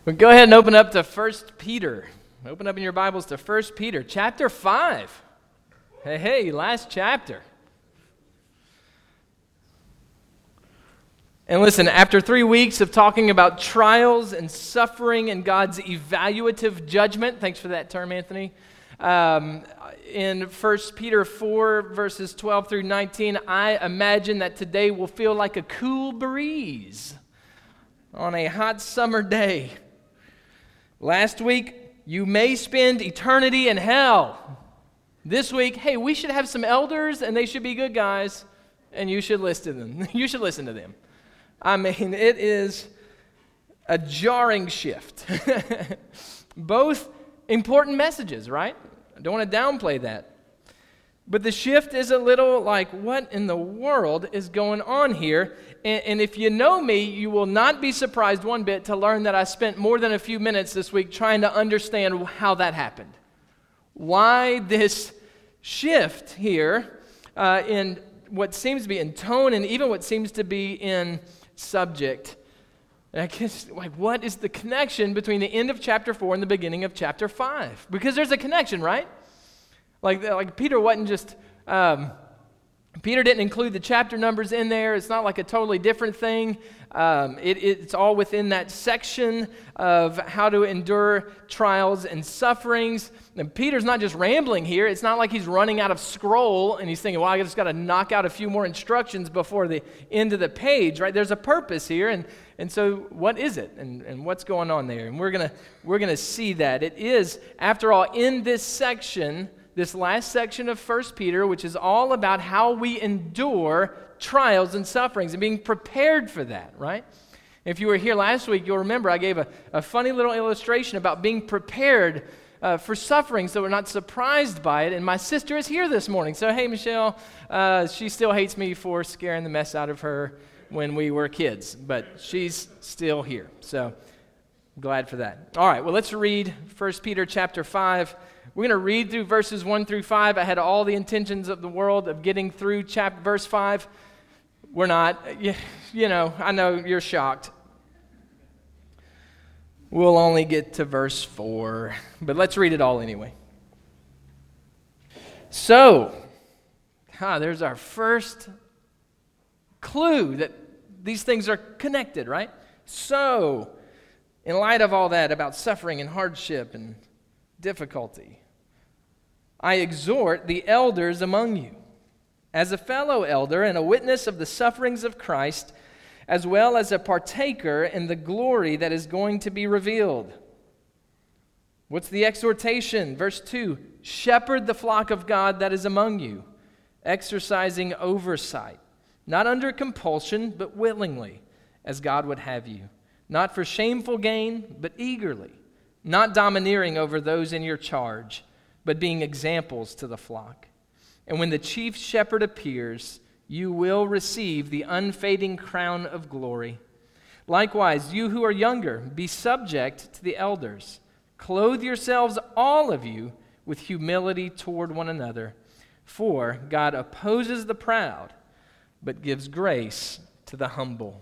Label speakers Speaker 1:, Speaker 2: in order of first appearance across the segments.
Speaker 1: Well, go ahead and open up to 1 Peter. Open up in your Bibles to 1 Peter, chapter 5. Hey, last chapter. And listen, after 3 weeks of talking about trials and suffering and God's evaluative judgment, thanks for that term, Anthony, in 1 Peter 4, verses 12 through 19, I imagine that today will feel like a cool breeze on a hot summer day. Last week, you may spend eternity in hell. This week, hey, we should have some elders, and they should be good guys, and you should listen to them. You should listen to them. I mean, it is a jarring shift. Both important messages, right? I don't want to downplay that. But the shift is a little like, what in the world is going on here? And if you know me, you will not be surprised one bit to learn that I spent more than a few minutes this week trying to understand how that happened. Why this shift here in what seems to be in tone and even what seems to be in subject. And I guess, like, what is the connection between the end of chapter 4 and the beginning of chapter 5? Because there's a connection, right? Like Peter wasn't just, Peter didn't include the chapter numbers in there. It's not like a totally different thing. It's all within that section of how to endure trials and sufferings. And Peter's not just rambling here. It's not like he's running out of scroll and he's thinking, well, I just got to knock out a few more instructions before the end of the page, right? There's a purpose here. And so what is it? And what's going on there? And we're gonna see that. It is, after all, in this section, this last section of 1 Peter, which is all about how we endure trials and sufferings and being prepared for that, right? If you were here last week, you'll remember I gave a funny little illustration about being prepared for suffering so we're not surprised by it. And my sister is here this morning. So, hey, Michelle, she still hates me for scaring the mess out of her when we were kids, but she's still here. So, I'm glad for that. All right, well, let's read 1 Peter chapter 5. We're going to read through verses 1 through 5. I had all the intentions of the world of getting through verse 5. We're not. You know, I know you're shocked. We'll only get to verse 4, but let's read it all anyway. So, there's our first clue that these things are connected, right? So, in light of all that about suffering and hardship and difficulty, I exhort the elders among you, as a fellow elder and a witness of the sufferings of Christ, as well as a partaker in the glory that is going to be revealed. What's the exhortation? Verse 2, shepherd the flock of God that is among you, exercising oversight, not under compulsion, but willingly, as God would have you, not for shameful gain, but eagerly, not domineering over those in your charge, but being examples to the flock. And when the chief shepherd appears, you will receive the unfading crown of glory. Likewise, you who are younger, be subject to the elders. Clothe yourselves, all of you, with humility toward one another. For God opposes the proud, but gives grace to the humble.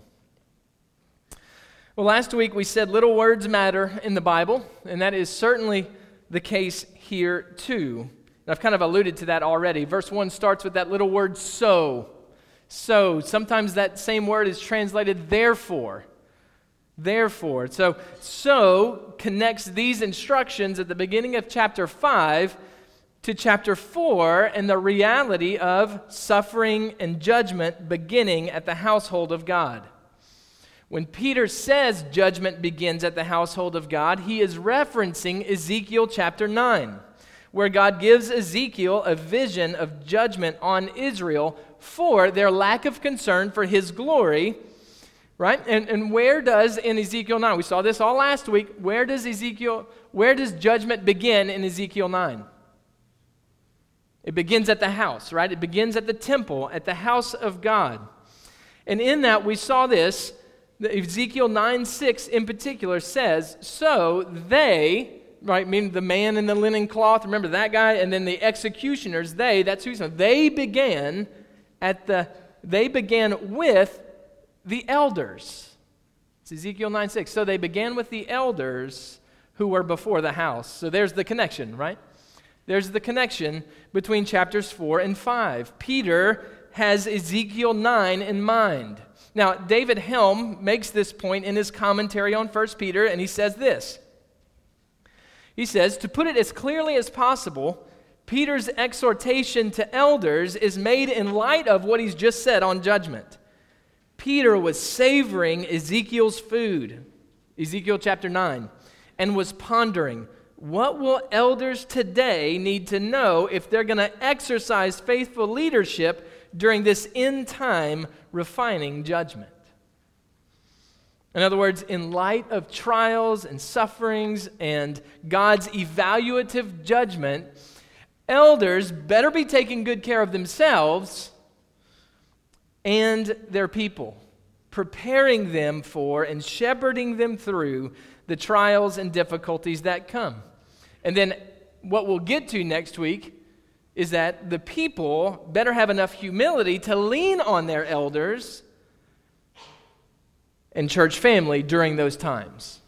Speaker 1: Well, last week we said little words matter in the Bible, and that is certainly the case here too. And I've kind of alluded to that already. Verse 1 starts with that little word so. So, sometimes that same word is translated therefore. Therefore. So connects these instructions at the beginning of chapter 5 to chapter 4 and the reality of suffering and judgment beginning at the household of God. When Peter says judgment begins at the household of God, he is referencing Ezekiel chapter 9, where God gives Ezekiel a vision of judgment on Israel for their lack of concern for his glory, right? And where does, in Ezekiel 9, we saw this all last week, where does judgment begin in Ezekiel 9? It begins at the house, right? It begins at the temple, at the house of God. And in that we saw this, Ezekiel 9:6 in particular says, so they, right, meaning the man in the linen cloth, remember that guy, and then the executioners, that's who's they began with the elders. It's Ezekiel 9:6. So they began with the elders who were before the house. So there's the connection, right? There's the connection between chapters 4 and 5. Peter has Ezekiel 9 in mind. Now, David Helm makes this point in his commentary on 1 Peter, and he says this. He says, to put it as clearly as possible, Peter's exhortation to elders is made in light of what he's just said on judgment. Peter was savoring Ezekiel's food, Ezekiel chapter 9, and was pondering, what will elders today need to know if they're going to exercise faithful leadership during this end-time refining judgment? In other words, in light of trials and sufferings and God's evaluative judgment, elders better be taking good care of themselves and their people, preparing them for and shepherding them through the trials and difficulties that come. And then what we'll get to next week is that the people better have enough humility to lean on their elders and church family during those times.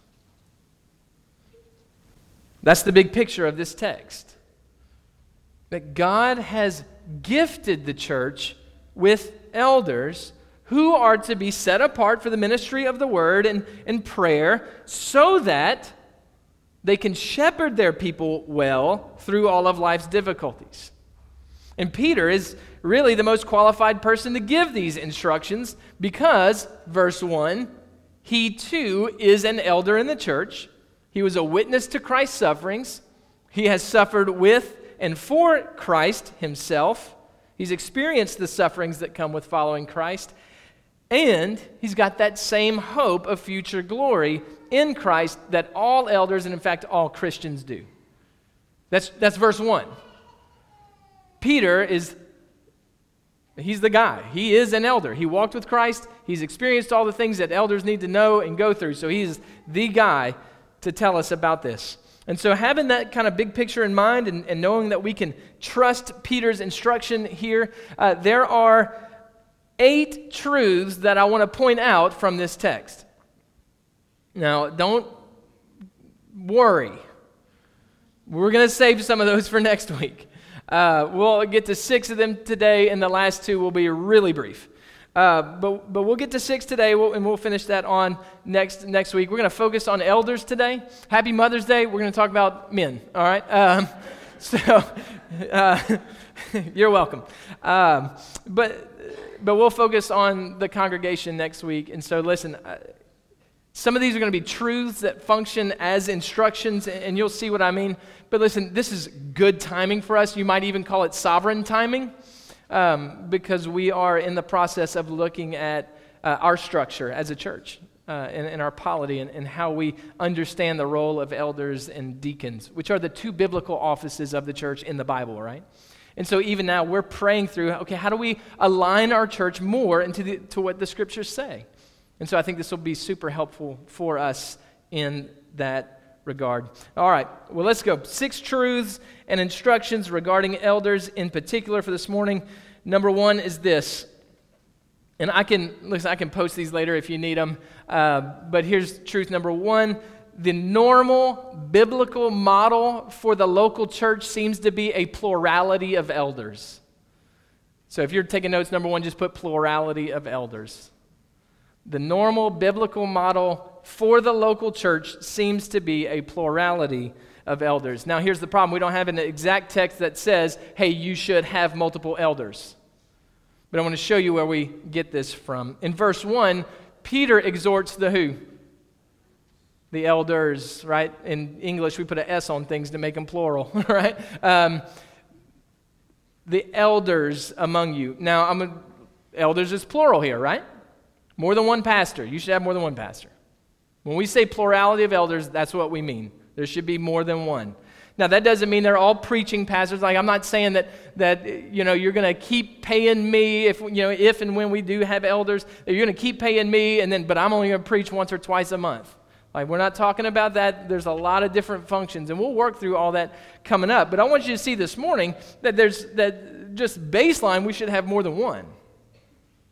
Speaker 1: That's the big picture of this text. That God has gifted the church with elders who are to be set apart for the ministry of the word and prayer so that they can shepherd their people well through all of life's difficulties. And Peter is really the most qualified person to give these instructions because, verse 1, he too is an elder in the church. He was a witness to Christ's sufferings. He has suffered with and for Christ himself. He's experienced the sufferings that come with following Christ. And he's got that same hope of future glory in Christ that all elders, and in fact all Christians do. That's verse 1. Peter he's the guy. He is an elder. He walked with Christ. He's experienced all the things that elders need to know and go through. So he's the guy to tell us about this. And so having that kind of big picture in mind and knowing that we can trust Peter's instruction here, there are 8 truths that I want to point out from this text. Now, don't worry. We're going to save some of those for next week. We'll get to 6 of them today, and the last 2 will be really brief. But we'll get to 6 today, and we'll finish that on next week. We're going to focus on elders today. Happy Mother's Day. We're going to talk about men, all right? You're welcome. But we'll focus on the congregation next week. And so listen, some of these are going to be truths that function as instructions, and you'll see what I mean. But listen, this is good timing for us. You might even call it sovereign timing, because we are in the process of looking at our structure as a church and our polity and how we understand the role of elders and deacons, which are the 2 biblical offices of the church in the Bible, right? And so even now we're praying through, okay, how do we align our church more to what the scriptures say? And so I think this will be super helpful for us in that regard. All right, well, let's go. 6 truths and instructions regarding elders in particular for this morning. Number 1 is this. And I can post these later if you need them. But here's truth number 1. The normal biblical model for the local church seems to be a plurality of elders. So if you're taking notes, number 1, just put plurality of elders. The normal biblical model for the local church seems to be a plurality of elders. Now here's the problem. We don't have an exact text that says, hey, you should have multiple elders. But I want to show you where we get this from. In verse 1, Peter exhorts the who? The elders, right? In English, we put an S on things to make them plural, right? The elders among you. Now, elders is plural here, right? More than one pastor. You should have more than one pastor. When we say plurality of elders, that's what we mean. There should be more than one. Now, that doesn't mean they're all preaching pastors. Like, I'm not saying that you're going to keep paying me if and when we do have elders, that you're going to keep paying me, but I'm only going to preach once or twice a month. Like, we're not talking about that. There's a lot of different functions, and we'll work through all that coming up. But I want you to see this morning that just baseline, we should have more than one.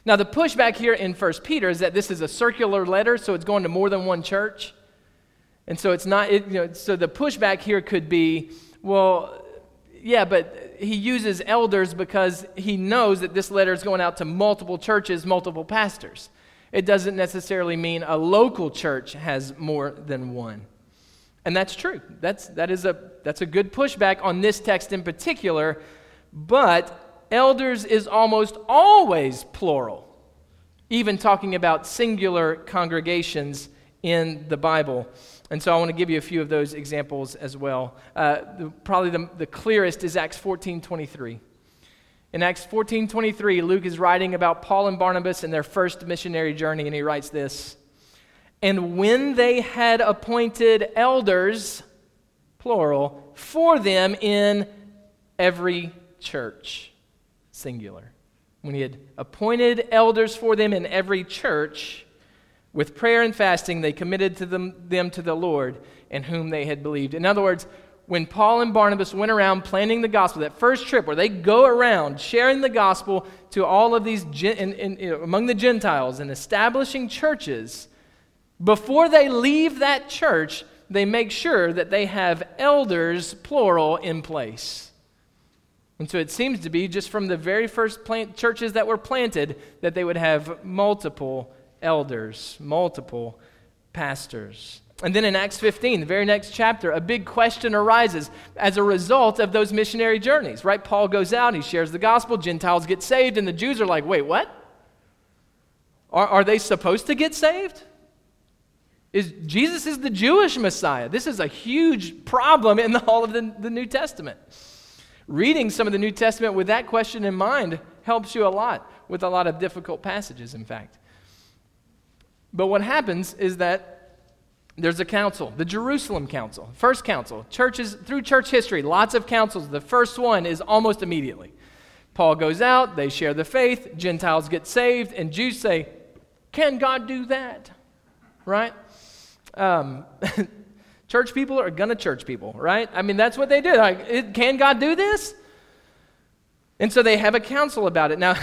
Speaker 1: Now, the pushback here in 1 Peter is that this is a circular letter, so it's going to more than one church. And so it's not, so the pushback here could be, well, yeah, but he uses elders because he knows that this letter is going out to multiple churches, multiple pastors. It doesn't necessarily mean a local church has more than one. And that's true. That's a good pushback on this text in particular, but elders is almost always plural, even talking about singular congregations in the Bible. And so I want to give you a few of those examples as well. Probably the clearest is Acts 14:23. In Acts 14:23, Luke is writing about Paul and Barnabas and their first missionary journey, and he writes this: "And when they had appointed elders, plural, for them in every church," singular. When he had appointed elders for them in every church, with prayer and fasting, they committed to them to the Lord in whom they had believed. In other words, when Paul and Barnabas went around planning the gospel, that first trip where they go around sharing the gospel to all of these, among the Gentiles and establishing churches, before they leave that church, they make sure that they have elders, plural, in place. And so it seems to be just from the very first churches that were planted that they would have multiple elders, multiple pastors. And then in Acts 15, the very next chapter, a big question arises as a result of those missionary journeys, right? Paul goes out, he shares the gospel, Gentiles get saved, and the Jews are like, wait, what? Are they supposed to get saved? Jesus is the Jewish Messiah. This is a huge problem in all of the New Testament. Reading some of the New Testament with that question in mind helps you a lot with a lot of difficult passages, in fact. But what happens is that there's a council, the Jerusalem Council, first council. Churches, through church history, lots of councils. The first one is almost immediately. Paul goes out, they share the faith, Gentiles get saved, and Jews say, can God do that? Right? Church people are gonna church people, right? I mean, that's what they do. Like, can God do this? And so they have a council about it. Now,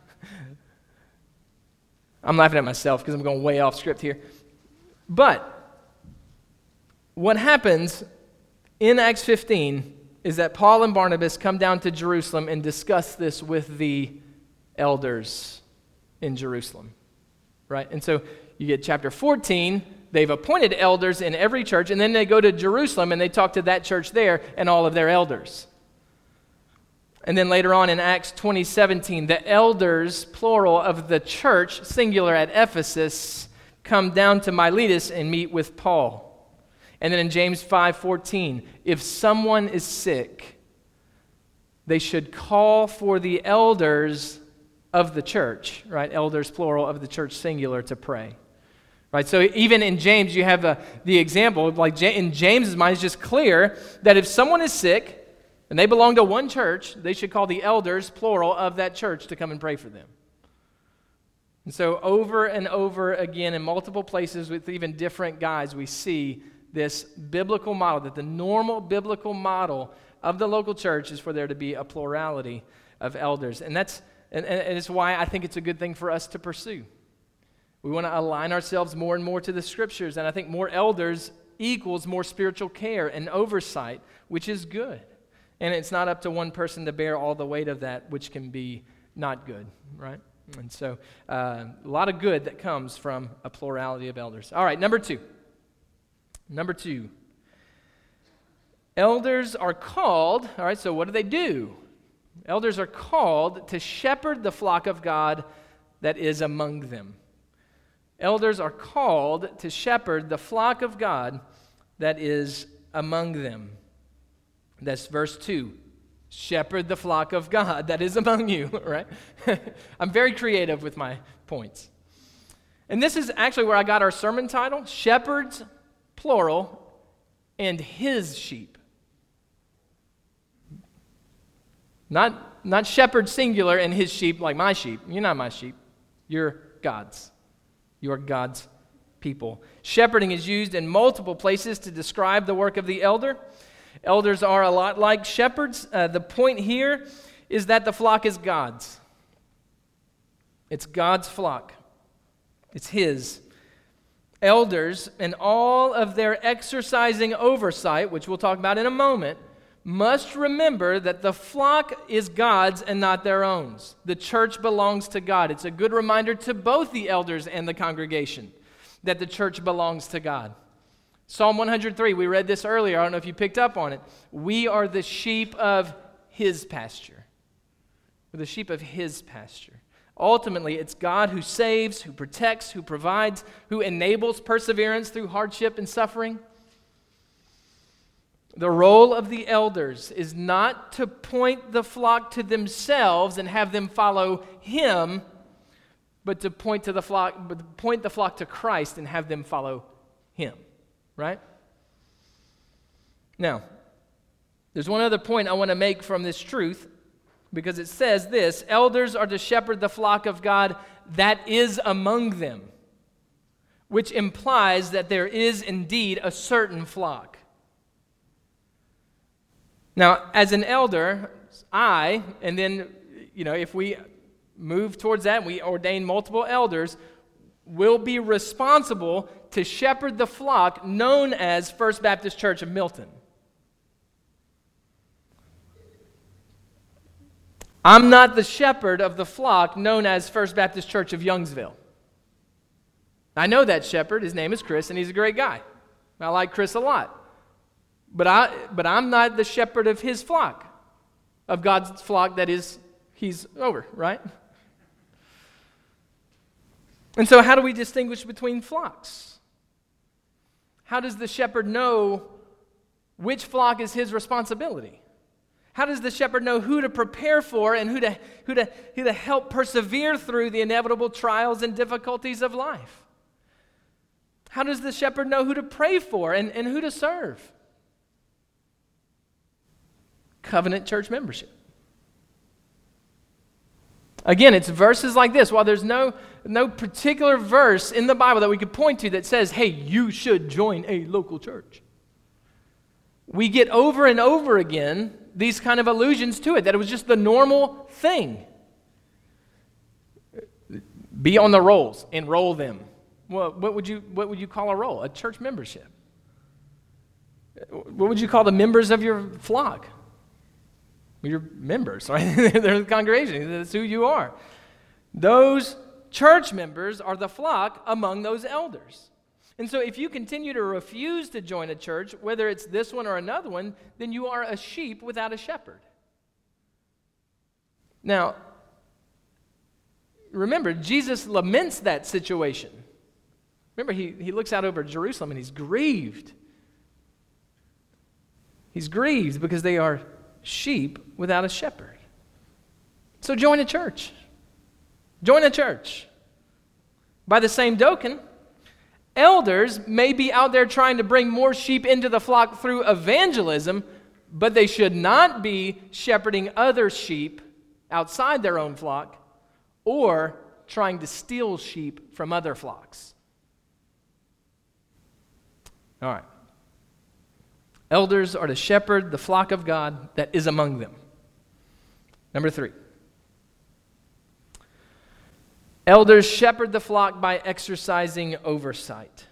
Speaker 1: I'm laughing at myself because I'm going way off script here. But what happens in Acts 15 is that Paul and Barnabas come down to Jerusalem and discuss this with the elders in Jerusalem, right? And so you get chapter 14, they've appointed elders in every church, and then they go to Jerusalem and they talk to that church there and all of their elders. And then later on in Acts 20:17, the elders, plural, of the church, singular, at Ephesus, come down to Miletus and meet with Paul. And then in James 5:14, if someone is sick, they should call for the elders of the church, right? Elders, plural, of the church, singular, to pray. Right? So even in James, you have the example, like in James's mind, it's just clear that if someone is sick, and they belong to one church, they should call the elders, plural, of that church to come and pray for them. And so over and over again in multiple places with even different guys, we see this biblical model, that the normal biblical model of the local church is for there to be a plurality of elders. And it's why I think it's a good thing for us to pursue. We want to align ourselves more and more to the Scriptures, and I think more elders equals more spiritual care and oversight, which is good. And it's not up to one person to bear all the weight of that, which can be not good, right? And so a lot of good that comes from a plurality of elders. All right, number two. Elders are called, all right, so what do? Elders are called to shepherd the flock of God that is among them. Elders are called to shepherd the flock of God that is among them. That's verse 2. Shepherd the flock of God that is among you, right? I'm very creative with my points. And this is actually where I got our sermon title, Shepherds, plural, and his sheep. Not shepherd singular and his sheep like my sheep. You're not my sheep. You're God's. You are God's people. Shepherding is used in multiple places to describe the work of the elder. Elders are a lot like shepherds. The point here is that the flock is God's. It's God's flock. It's His. Elders and all of their exercising oversight, which we'll talk about in a moment, must remember that the flock is God's and not their own. The church belongs to God. It's a good reminder to both the elders and the congregation that the church belongs to God. Psalm 103, we read this earlier. I don't know if you picked up on it. We are the sheep of His pasture. We're the sheep of His pasture. Ultimately, it's God who saves, who protects, who provides, who enables perseverance through hardship and suffering. The role of the elders is not to point the flock to themselves and have them follow Him, but to point the flock to Christ and have them follow Him. Right? Now, there's one other point I want to make from this truth, because it says this: elders are to shepherd the flock of God that is among them, which implies that there is indeed a certain flock. Now, as an elder, and then, if we move towards that, we ordain multiple elders, will be responsible to shepherd the flock known as First Baptist Church of Milton. I'm not the shepherd of the flock known as First Baptist Church of Youngsville. I know that shepherd. His name is Chris, and he's a great guy. I like Chris a lot. But I'm not the shepherd of his flock, of God's flock that is he's over, right? And so how do we distinguish between flocks? How does the shepherd know which flock is his responsibility? How does the shepherd know who to prepare for and who to help persevere through the inevitable trials and difficulties of life? How does the shepherd know who to pray for and who to serve? Covenant church membership. Again, it's verses like this. While there's no particular verse in the Bible that we could point to that says, hey, you should join a local church, we get over and over again these kind of allusions to it, that it was just the normal thing. Be on the rolls, enroll them. Well, what would you call a roll? A church membership. What would you call the members of your flock? Your members, right? They're the congregation. That's who you are. Those church members are the flock among those elders. And so if you continue to refuse to join a church, whether it's this one or another one, then you are a sheep without a shepherd. Now, remember, Jesus laments that situation. Remember, he looks out over Jerusalem and he's grieved. He's grieved because they are sheep without a shepherd. So join a church. Join a church. By the same token, elders may be out there trying to bring more sheep into the flock through evangelism, but they should not be shepherding other sheep outside their own flock or trying to steal sheep from other flocks. All right. Elders are to shepherd the flock of God that is among them. Number 3. Elders shepherd the flock by exercising oversight.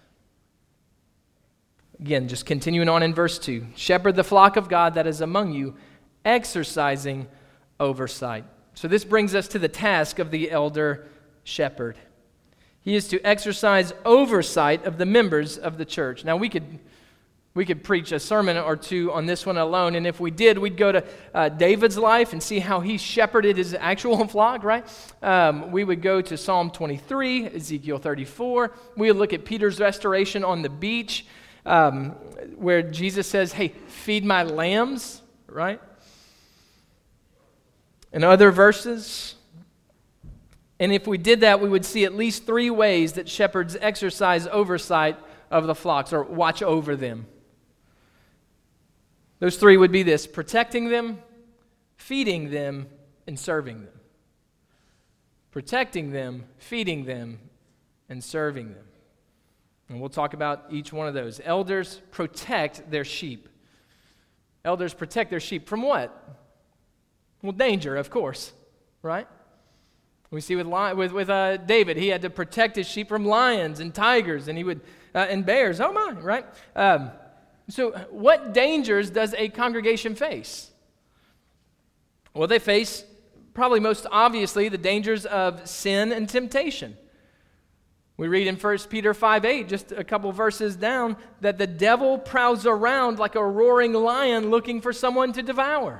Speaker 1: Again, just continuing on in verse 2. Shepherd the flock of God that is among you, exercising oversight. So this brings us to the task of the elder shepherd. He is to exercise oversight of the members of the church. Now we could preach a sermon or two on this one alone, and if we did, we'd go to David's life and see how he shepherded his actual flock, right? We would go to Psalm 23, Ezekiel 34. We would look at Peter's restoration on the beach, where Jesus says, hey, feed my lambs, right? And other verses. And if we did that, we would see at least 3 ways that shepherds exercise oversight of the flocks or watch over them. Those 3 would be this: protecting them, feeding them, and serving them. Protecting them, feeding them, and serving them. And we'll talk about each one of those. Elders protect their sheep. Elders protect their sheep from what? Well, danger, of course, right? We see with David, he had to protect his sheep from lions and tigers, and he would and bears. Oh my, right? So what dangers does a congregation face? Well, they face probably most obviously the dangers of sin and temptation. We read in 1 Peter 5:8, just a couple verses down, that the devil prowls around like a roaring lion looking for someone to devour.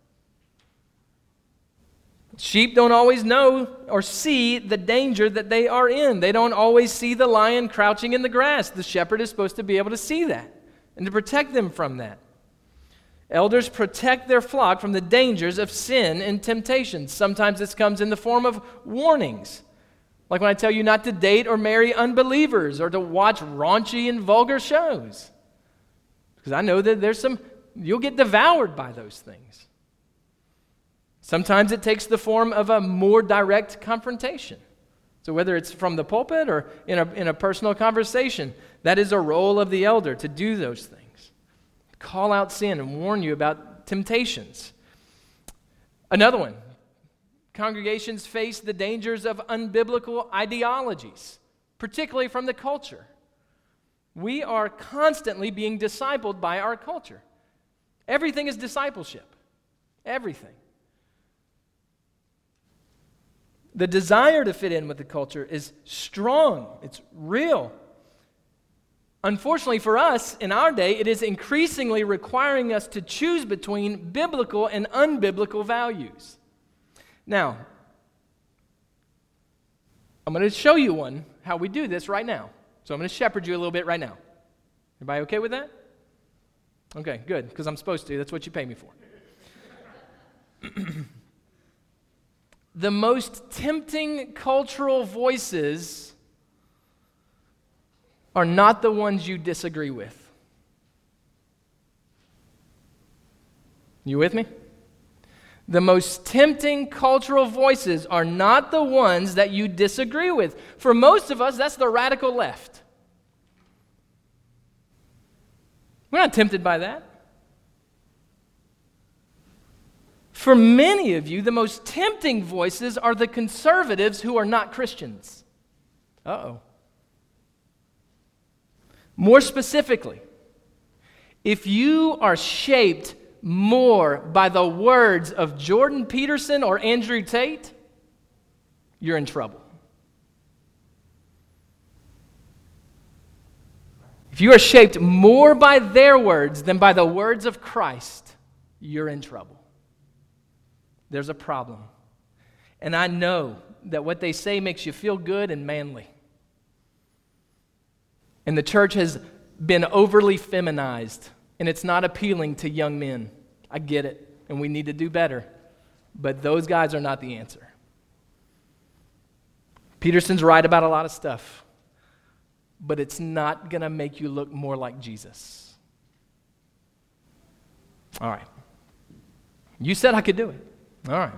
Speaker 1: Sheep don't always know or see the danger that they are in. They don't always see the lion crouching in the grass. The shepherd is supposed to be able to see that and to protect them from that. Elders protect their flock from the dangers of sin and temptations. Sometimes this comes in the form of warnings. Like when I tell you not to date or marry unbelievers or to watch raunchy and vulgar shows. Because I know that you'll get devoured by those things. Sometimes it takes the form of a more direct confrontation. So whether it's from the pulpit or in a personal conversation, that is a role of the elder to do those things. Call out sin and warn you about temptations. Another one, congregations face the dangers of unbiblical ideologies, particularly from the culture. We are constantly being discipled by our culture. Everything is discipleship. Everything. The desire to fit in with the culture is strong. It's real. Unfortunately for us, in our day, it is increasingly requiring us to choose between biblical and unbiblical values. Now, I'm going to show you how we do this right now. So I'm going to shepherd you a little bit right now. Everybody okay with that? Okay, good, because I'm supposed to. That's what you pay me for. The most tempting cultural voices are not the ones you disagree with. You with me? The most tempting cultural voices are not the ones that you disagree with. For most of us, that's the radical left. We're not tempted by that. For many of you, the most tempting voices are the conservatives who are not Christians. Uh-oh. More specifically, if you are shaped more by the words of Jordan Peterson or Andrew Tate, you're in trouble. If you are shaped more by their words than by the words of Christ, you're in trouble. There's a problem. And I know that what they say makes you feel good and manly. And the church has been overly feminized, and it's not appealing to young men. I get it, and we need to do better. But those guys are not the answer. Peterson's right about a lot of stuff, but it's not going to make you look more like Jesus. All right. You said I could do it. All right.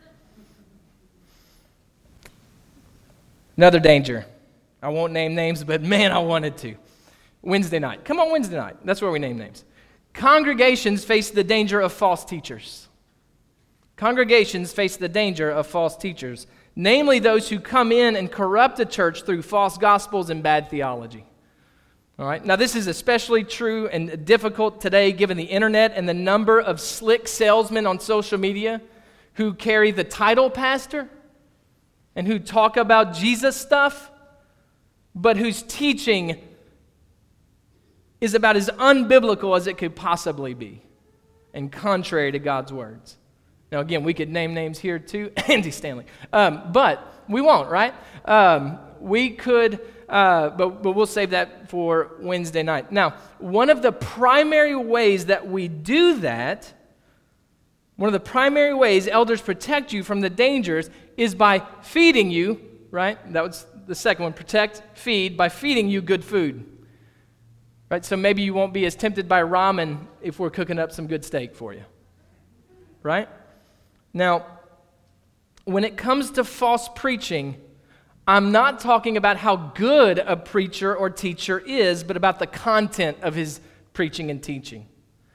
Speaker 1: Another danger. I won't name names, but man, I wanted to. Wednesday night. Come on, Wednesday night. That's where we name names. Congregations face the danger of false teachers. Congregations face the danger of false teachers, namely those who come in and corrupt the church through false gospels and bad theology. All right. Now, this is especially true and difficult today given the internet and the number of slick salesmen on social media who carry the title pastor and who talk about Jesus stuff, but whose teaching is about as unbiblical as it could possibly be and contrary to God's words. Now, again, we could name names here too, Andy Stanley, but we won't, right? We could, but we'll save that for Wednesday night. Now, one of the primary ways that we do that, one of the primary ways elders protect you from the dangers is by feeding you, right? That was the second one, protect, feed, by feeding you good food. Right? So maybe you won't be as tempted by ramen if we're cooking up some good steak for you. Right? Now, when it comes to false preaching, I'm not talking about how good a preacher or teacher is, but about the content of his preaching and teaching.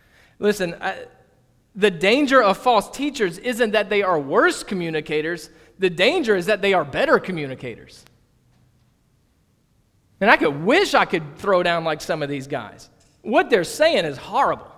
Speaker 1: Listen, the danger of false teachers isn't that they are worse communicators. The danger is that they are better communicators. And I wish I could throw down like some of these guys. What they're saying is horrible.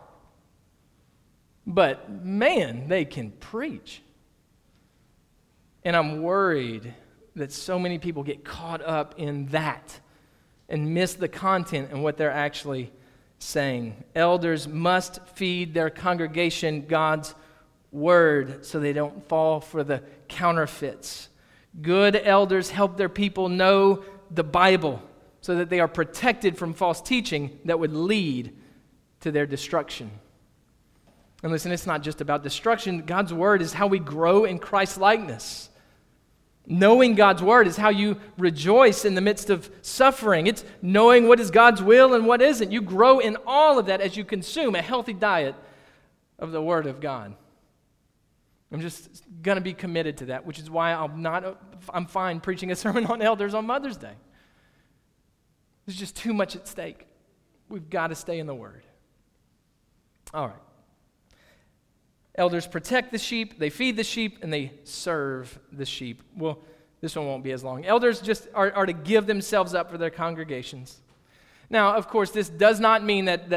Speaker 1: But man, they can preach. And I'm worried that so many people get caught up in that and miss the content and what they're actually saying. Elders must feed their congregation God's word so they don't fall for the counterfeits. Good elders help their people know the Bible so that they are protected from false teaching that would lead to their destruction. And listen, it's not just about destruction. God's word is how we grow in Christ's likeness. Knowing God's word is how you rejoice in the midst of suffering. It's knowing what is God's will and what isn't. You grow in all of that as you consume a healthy diet of the word of God. I'm just going to be committed to that, which is why I'm fine preaching a sermon on elders on Mother's Day. There's just too much at stake. We've got to stay in the word. All right. Elders protect the sheep, they feed the sheep, and they serve the sheep. Well, this one won't be as long. Elders just are to give themselves up for their congregations. Now, of course, this does not mean that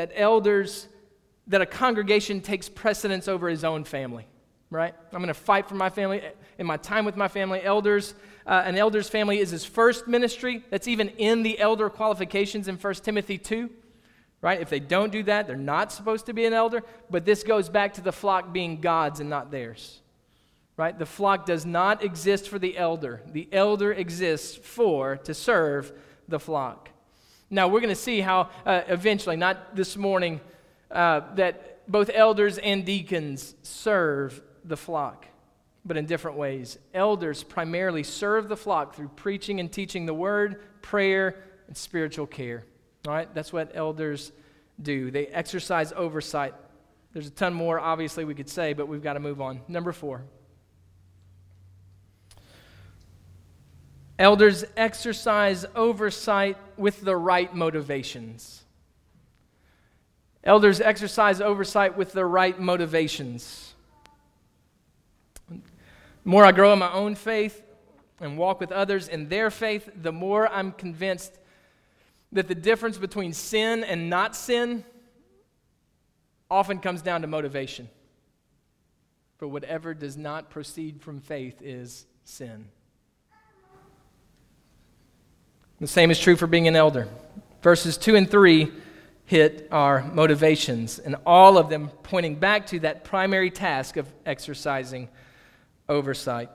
Speaker 1: a congregation takes precedence over his own family, right? I'm going to fight for my family. In my time with my family, an elder's family is his first ministry. That's even in the elder qualifications in 1 Timothy 2. Right? If they don't do that, they're not supposed to be an elder. But this goes back to the flock being God's and not theirs. Right? The flock does not exist for the elder. The elder exists to serve the flock. Now, we're going to see how eventually, not this morning, that both elders and deacons serve the flock, but in different ways. Elders primarily serve the flock through preaching and teaching the word, prayer, and spiritual care. All right, that's what elders do. They exercise oversight. There's a ton more, obviously, we could say, but we've got to move on. Number 4. Elders exercise oversight with the right motivations. Elders exercise oversight with the right motivations. The more I grow in my own faith and walk with others in their faith, the more I'm convinced that the difference between sin and not sin often comes down to motivation. For whatever does not proceed from faith is sin. The same is true for being an elder. Verses 2 and 3 hit our motivations, and all of them pointing back to that primary task of exercising oversight.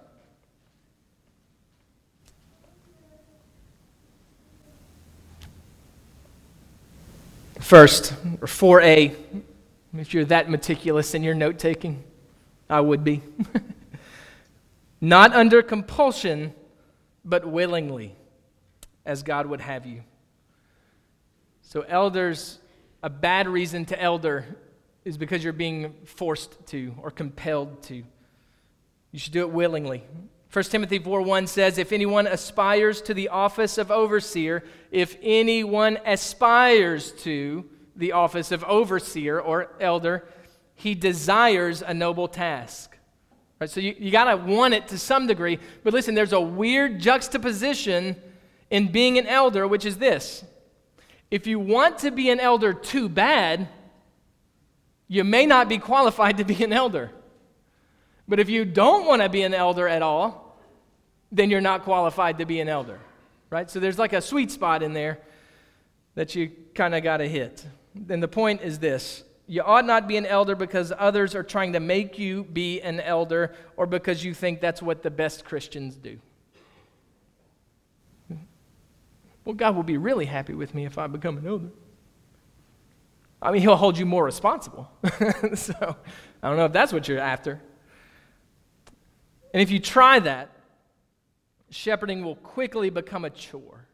Speaker 1: First, or 4A, if you're that meticulous in your note-taking, I would be. Not under compulsion, but willingly, as God would have you. So elders, a bad reason to elder is because you're being forced to or compelled to. You should do it willingly. 1 Timothy 4:1 says, if anyone aspires to the office of overseer, if anyone aspires to the office of overseer or elder, he desires a noble task. Right? So you got to want it to some degree. But listen, there's a weird juxtaposition in being an elder, which is this. If you want to be an elder too bad, you may not be qualified to be an elder. But if you don't want to be an elder at all, then you're not qualified to be an elder, right? So there's like a sweet spot in there that you kind of got to hit. And the point is this. You ought not be an elder because others are trying to make you be an elder or because you think that's what the best Christians do. Well, God will be really happy with me if I become an elder. I mean, he'll hold you more responsible. So I don't know if that's what you're after. And if you try that, shepherding will quickly become a chore.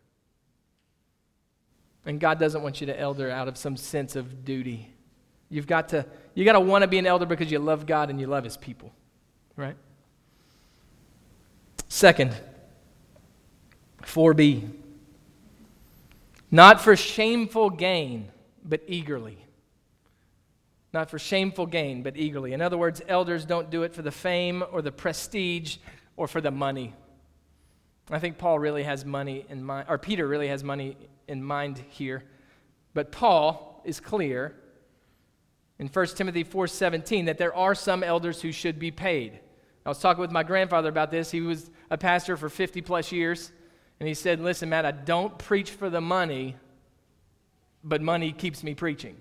Speaker 1: And God doesn't want you to elder out of some sense of duty. You got to want to be an elder because you love God and you love his people, right? Second, 4B. Not for shameful gain, but eagerly. Not for shameful gain, but eagerly. In other words, elders don't do it for the fame or the prestige or for the money. I think Paul really has money in mind, or Peter really has money in mind here. But Paul is clear in 1 Timothy 4:17 that there are some elders who should be paid. I was talking with my grandfather about this. He was a pastor for 50 plus years. And he said, listen, Matt, I don't preach for the money, but money keeps me preaching.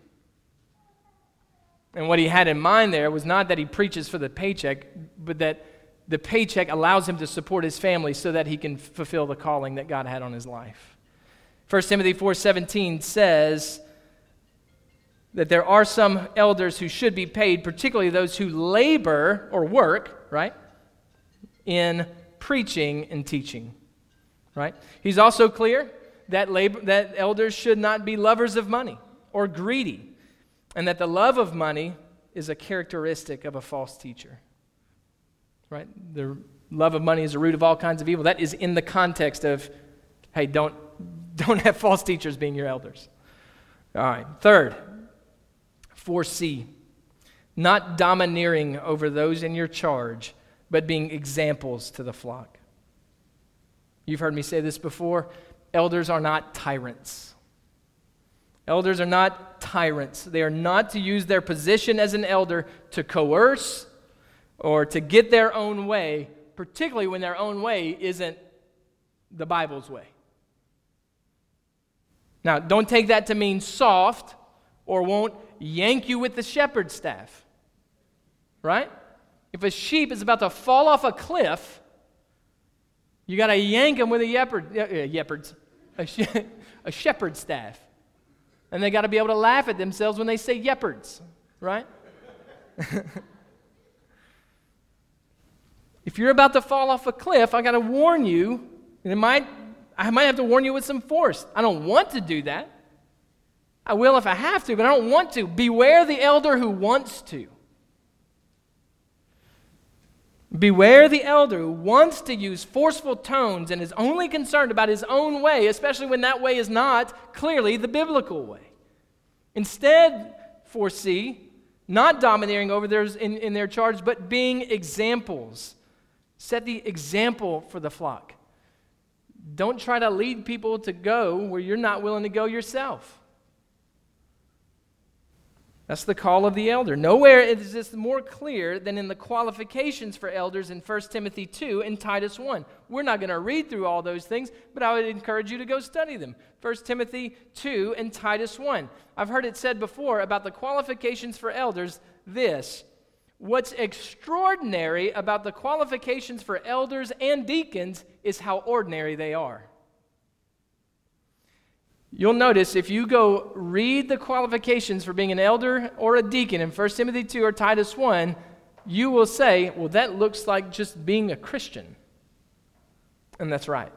Speaker 1: And what he had in mind there was not that he preaches for the paycheck, but that the paycheck allows him to support his family so that he can fulfill the calling that God had on his life. 1 Timothy 4:17 says that there are some elders who should be paid, particularly those who labor or work, right, in preaching and teaching, right? He's also clear that elders should not be lovers of money or greedy, and that the love of money is a characteristic of a false teacher, right? The love of money is the root of all kinds of evil. That is in the context of, hey, don't have false teachers being your elders. All right, third, 4C, not domineering over those in your charge, but being examples to the flock. You've heard me say this before. Elders are not tyrants. Elders are not tyrants. They are not to use their position as an elder to coerce or to get their own way, particularly when their own way isn't the Bible's way. Now, don't take that to mean soft or won't yank you with the shepherd's staff, right? If a sheep is about to fall off a cliff, you got to yank him with a shepherd's staff. And they got to be able to laugh at themselves when they say yepherds, right? If you're about to fall off a cliff, I got to warn you, and I might have to warn you with some force. I don't want to do that. I will if I have to, but I don't want to. Beware the elder who wants to. Beware the elder who wants to use forceful tones and is only concerned about his own way, especially when that way is not clearly the biblical way. Instead, 4C, not domineering over theirs in their charge, but being examples. Set the example for the flock. Don't try to lead people to go where you're not willing to go yourself. That's the call of the elder. Nowhere is this more clear than in the qualifications for elders in 1 Timothy 2 and Titus 1. We're not going to read through all those things, but I would encourage you to go study them. 1 Timothy 2 and Titus 1. I've heard it said before about the qualifications for elders, this. What's extraordinary about the qualifications for elders and deacons is how ordinary they are. You'll notice if you go read the qualifications for being an elder or a deacon in 1 Timothy 2 or Titus 1, you will say, well, that looks like just being a Christian. And that's right.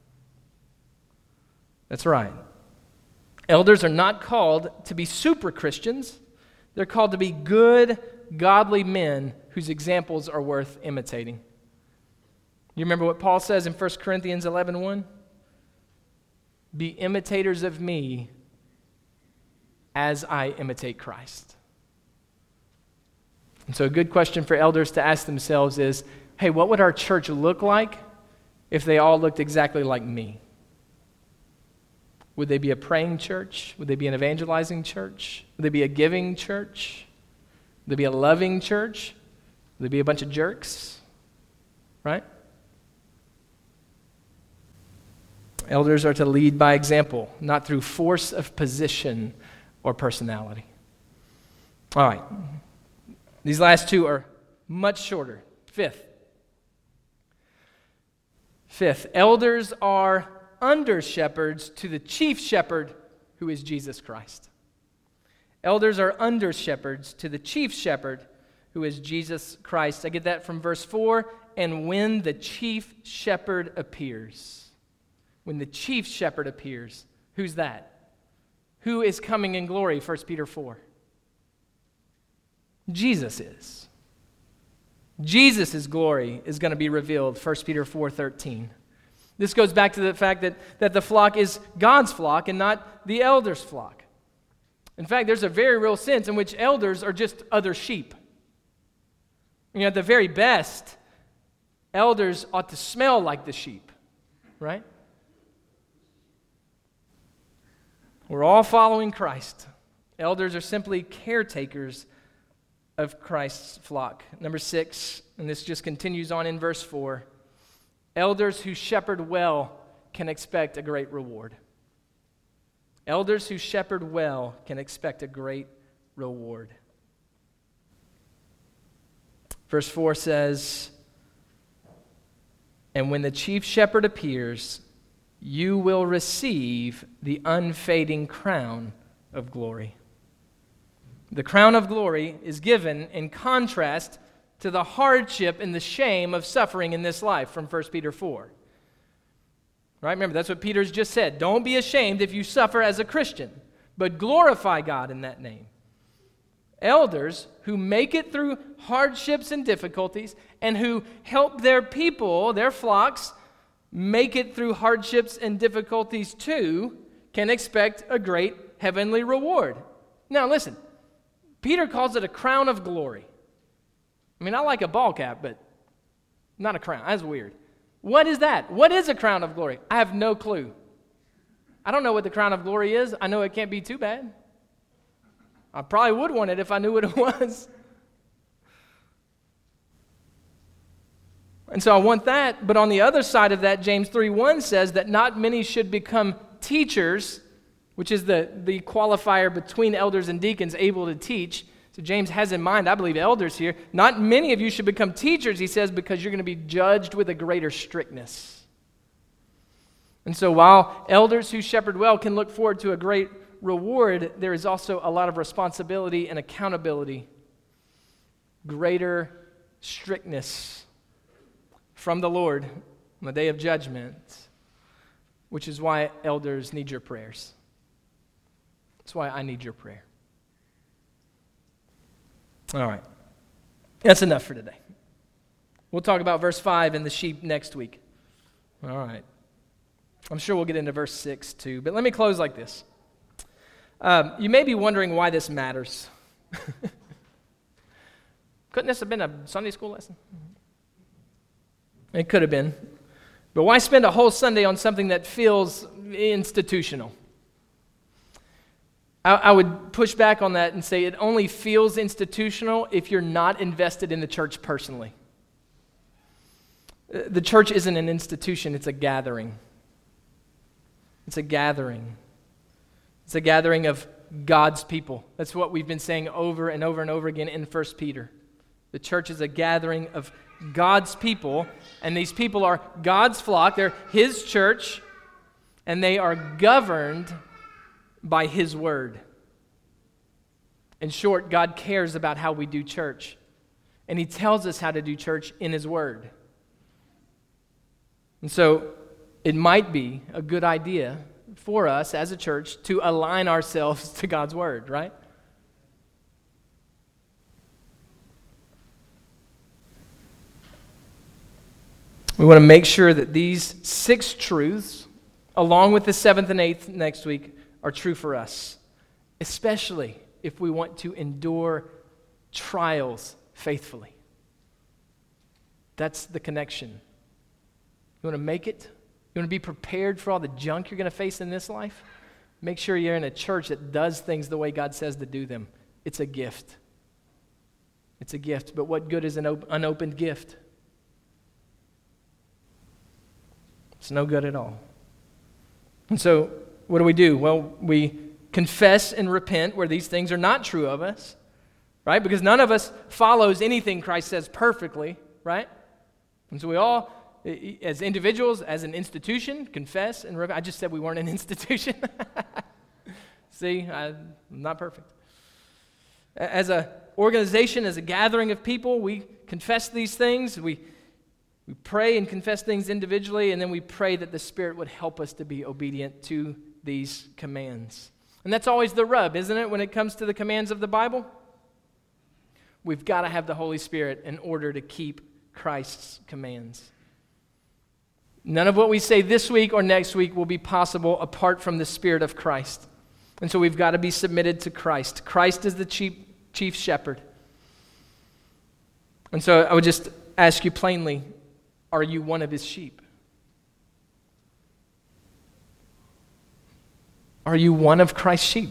Speaker 1: That's right. Elders are not called to be super Christians. They're called to be good, godly men whose examples are worth imitating. You remember what Paul says in 1 Corinthians 11:1? Be imitators of me as I imitate Christ. And so a good question for elders to ask themselves is, hey, what would our church look like if they all looked exactly like me? Would they be a praying church? Would they be an evangelizing church? Would they be a giving church? Would they be a loving church? Would they be a bunch of jerks? Right? Elders are to lead by example, not through force of position or personality. All right. These last two are much shorter. Fifth, elders are under shepherds to the chief shepherd, who is Jesus Christ. Elders are under shepherds to the chief shepherd, who is Jesus Christ. I get that from verse 4. And when the chief shepherd appears. When the chief shepherd appears, who's that? Who is coming in glory, 1 Peter 4? Jesus is. Jesus' glory is going to be revealed, 1 Peter 4:13. This goes back to the fact that the flock is God's flock and not the elder's flock. In fact, there's a very real sense in which elders are just other sheep. You know, at the very best, elders ought to smell like the sheep, right? We're all following Christ. Elders are simply caretakers of Christ's flock. Number 6, and this just continues on in verse 4, elders who shepherd well can expect a great reward. Elders who shepherd well can expect a great reward. Verse 4 says, and when the chief shepherd appears, you will receive the unfading crown of glory. The crown of glory is given in contrast to the hardship and the shame of suffering in this life from 1 Peter 4. Right? Remember, that's what Peter's just said. Don't be ashamed if you suffer as a Christian, but glorify God in that name. Elders who make it through hardships and difficulties and who help their people, their flocks, make it through hardships and difficulties too, can expect a great heavenly reward. Now listen, Peter calls it a crown of glory. I mean, I like a ball cap, but not a crown. That's weird. What is that? What is a crown of glory? I have no clue. I don't know what the crown of glory is. I know it can't be too bad. I probably would want it if I knew what it was. And so I want that, but on the other side of that, James 3:1 says that not many should become teachers, which is the qualifier between elders and deacons able to teach. So James has in mind, I believe, elders here. Not many of you should become teachers, he says, because you're going to be judged with a greater strictness. And so while elders who shepherd well can look forward to a great reward, there is also a lot of responsibility and accountability, greater strictness from the Lord on the day of judgment, which is why elders need your prayers. That's why I need your prayer. All right. That's enough for today. We'll talk about verse 5 and the sheep next week. All right. I'm sure we'll get into verse 6 too, but let me close like this. You may be wondering why this matters. Couldn't this have been a Sunday school lesson? It could have been. But why spend a whole Sunday on something that feels institutional? I would push back on that and say it only feels institutional if you're not invested in the church personally. The church isn't an institution, it's a gathering. It's a gathering. It's a gathering of God's people. That's what we've been saying over and over and over again in 1 Peter. The church is a gathering of God's people, and these people are God's flock. They're His church, and they are governed by His word. In short, God cares about how we do church, and He tells us how to do church in His word. And so it might be a good idea for us as a church to align ourselves to God's word, right? We want to make sure that these 6 truths, along with the 7th and 8th next week, are true for us, especially if we want to endure trials faithfully. That's the connection. You want to make it? You want to be prepared for all the junk you're going to face in this life? Make sure you're in a church that does things the way God says to do them. It's a gift. It's a gift, but what good is an unopened gift? It's no good at all. And so, what do? Well, we confess and repent where these things are not true of us, right? Because none of us follows anything Christ says perfectly, right? And so we all, as individuals, as an institution, confess and repent. I just said we weren't an institution. See, I'm not perfect. As an organization, as a gathering of people, we confess these things. We pray and confess things individually, and then we pray that the Spirit would help us to be obedient to these commands. And that's always the rub, isn't it, when it comes to the commands of the Bible? We've got to have the Holy Spirit in order to keep Christ's commands. None of what we say this week or next week will be possible apart from the Spirit of Christ. And so we've got to be submitted to Christ. Christ is the chief shepherd. And so I would just ask you plainly, Are you one of his sheep? Are you one of Christ's sheep?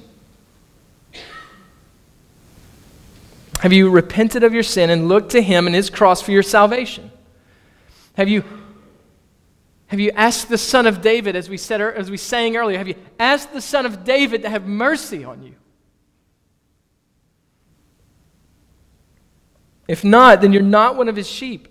Speaker 1: Have you repented of your sin and looked to him and his cross for your salvation? Have you asked the Son of David, as we sang earlier, have you asked the Son of David to have mercy on you? If not, then you're not one of his sheep.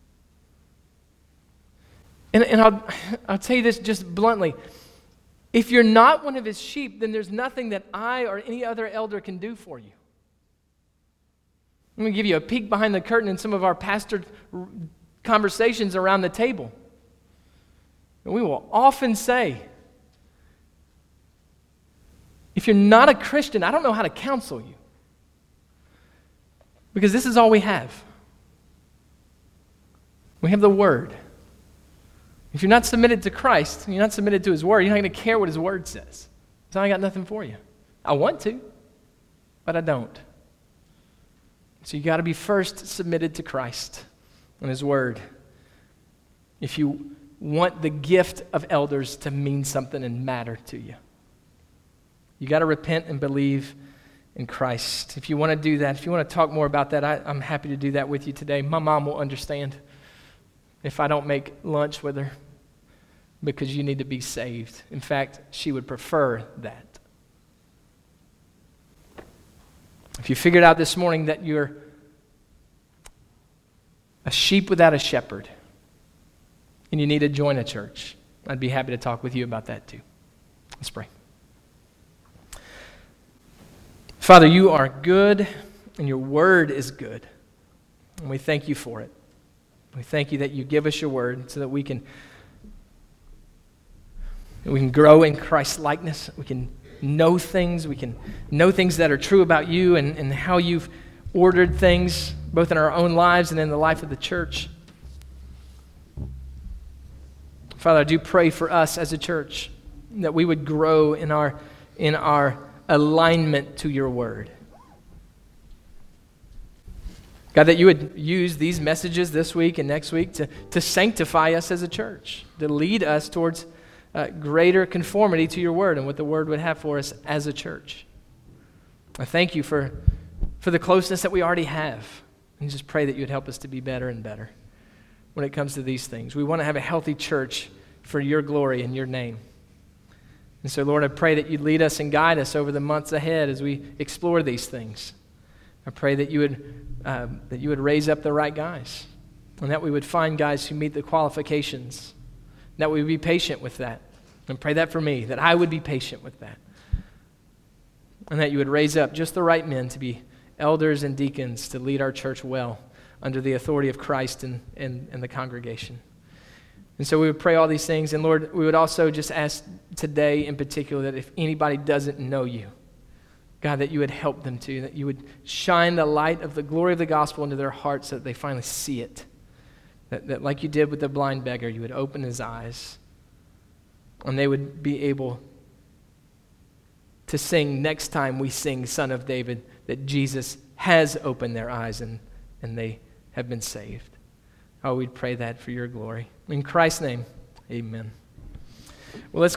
Speaker 1: And I'll tell you this just bluntly. If you're not one of his sheep, then there's nothing that I or any other elder can do for you. I'm going to give you a peek behind the curtain in some of our pastor conversations around the table. And we will often say, if you're not a Christian, I don't know how to counsel you. Because this is all we have. We have the Word. If you're not submitted to Christ, you're not submitted to his Word, you're not going to care what his Word says. So I got nothing for you. I want to, but I don't. So you got to be first submitted to Christ and his Word if you want the gift of elders to mean something and matter to you. You got to repent and believe in Christ. If you want to do that, if you want to talk more about that, I'm happy to do that with you today. My mom will understand if I don't make lunch with her because you need to be saved. In fact, she would prefer that. If you figured out this morning that you're a sheep without a shepherd and you need to join a church, I'd be happy to talk with you about that too. Let's pray. Father, you are good and your word is good. And we thank you for it. We thank you that you give us your word so that we can grow in Christ's likeness. We can know things. We can know things that are true about you and how you've ordered things, both in our own lives and in the life of the church. Father, I do pray for us as a church that we would grow in our alignment to your word. God, that you would use these messages this week and next week to sanctify us as a church, to lead us towards greater conformity to your word and what the word would have for us as a church. I thank you for the closeness that we already have. And just pray that you would help us to be better and better when it comes to these things. We want to have a healthy church for your glory and your name. And so, Lord, I pray that you'd lead us and guide us over the months ahead as we explore these things. I pray that you would raise up the right guys, and that we would find guys who meet the qualifications, that we would be patient with that. And pray that for me, that I would be patient with that. And that you would raise up just the right men to be elders and deacons to lead our church well under the authority of Christ and the congregation. And so we would pray all these things. And Lord, we would also just ask today in particular that if anybody doesn't know you, God, that you would help them to, that you would shine the light of the glory of the gospel into their hearts so that they finally see it. That like you did with the blind beggar, you would open his eyes and they would be able to sing next time we sing Son of David, that Jesus has opened their eyes and they have been saved. Oh, we'd pray that for your glory. In Christ's name, amen. Well, let's